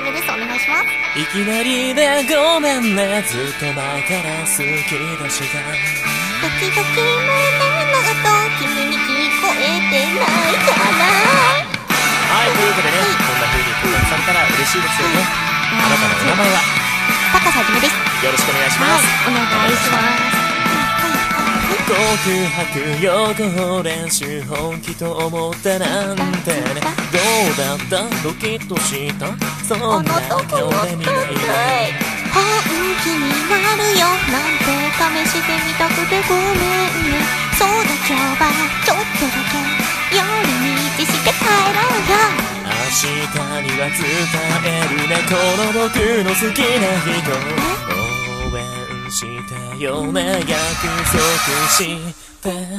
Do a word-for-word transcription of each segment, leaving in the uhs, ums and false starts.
めです。お願いします。 いきなりでごめんね、ずっと前から好きだしが時々胸の音君に聞こえてないかな。 はい、というわけでね、こんな風に告白されたら嬉しいですよね。あなたのお名前は高橋はじめです。 よろしくお願いします。 はい、お願いします。 告白予行練習本気と思ったなんてね、どうだったドキッとしたそんな顔で見ないで本気になるよなんて試してみたくてごめんね。そうだ今日はちょっとだけ寄り道して帰ろうよ。 明日には伝えるね、この僕の好きな人応援したよね、約束して少しの無駄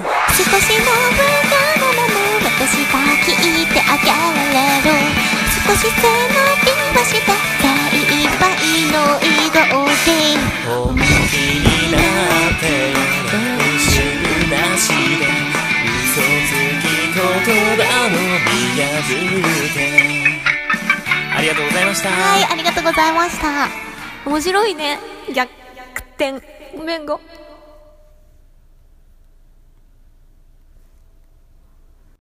なの私が聞いてあげられる。少し背伸びはした精一杯の移動で本気になって練習なしで嘘つき言葉の見破ってありがとうございました。 はい、ありがとうございました。面白いね。逆転。ごめんご。